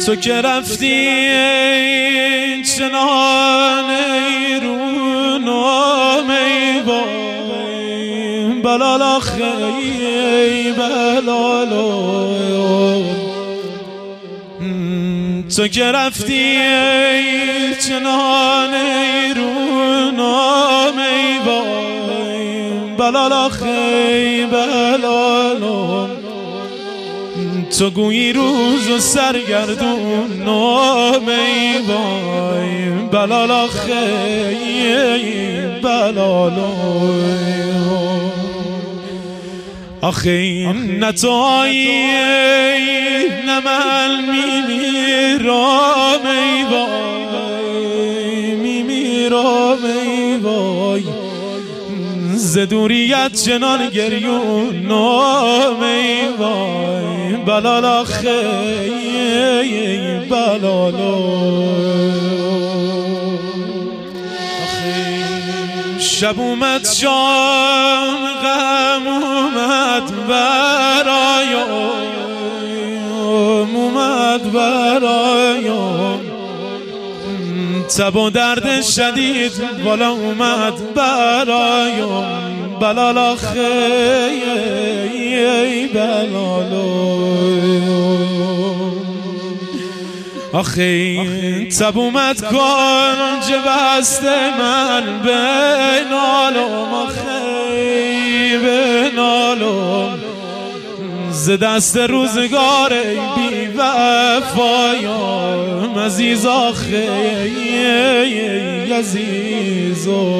تو که رفتی چنان ایرون ای وای بلالا خی بلالا تو که رفتی چنان ایرون ای وای بلالا خی بلالا تو گویی روز و سرگردون ای وای بلالا خی بلالا آخه این نتایی نه من میمیرم ای وای میمیرم ای وای ز دوریت چنان گریون ای وای بلالا خی بلالا شب اومد شام غم اومد برایم تب و درد شدید بالا اومد برایم بلالا خی بلالا آخه تب اومد کنج بسته من بنالم آخه بنالم ز دست روزگار بی وفایم عزیز آخه عزیزم